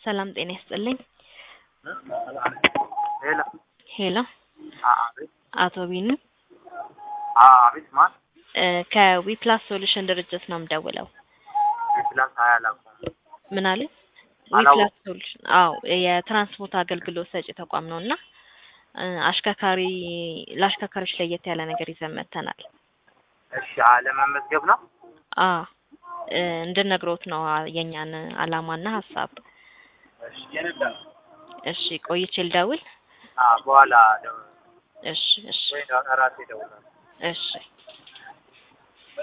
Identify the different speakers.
Speaker 1: ሰላም ጤና ይስጥልኝ።
Speaker 2: ሄሎ
Speaker 1: ሄሎ
Speaker 2: አቤት
Speaker 1: አቶ ቢኑ
Speaker 2: አቤት ማን
Speaker 1: ከዊፕላስ ሶሉሽን ድርጅት ነው የምደውለው።
Speaker 2: ፕላስ አያላቁም
Speaker 1: ምን አለ?
Speaker 2: አላው
Speaker 1: ዊፕላስ ሶሉሽን አዎ የትራንስፖርት አገልግሎት ሰጪ ተቋም ነውና ለአሽከርካሪዎች ለየት ያለ ነገር ይዘን መጥተናል።
Speaker 2: እሺ ለመመዝገብ ነው።
Speaker 1: እንድነግሮት ነው የኛን አላማና ሐሳብ።
Speaker 2: እሺ የነዳ
Speaker 1: እሺ ቆይቼ ልደውል?
Speaker 2: በኋላ ደውል።
Speaker 1: እሺ
Speaker 2: ወይ ራሴ ደውላለሁ።
Speaker 1: እሺ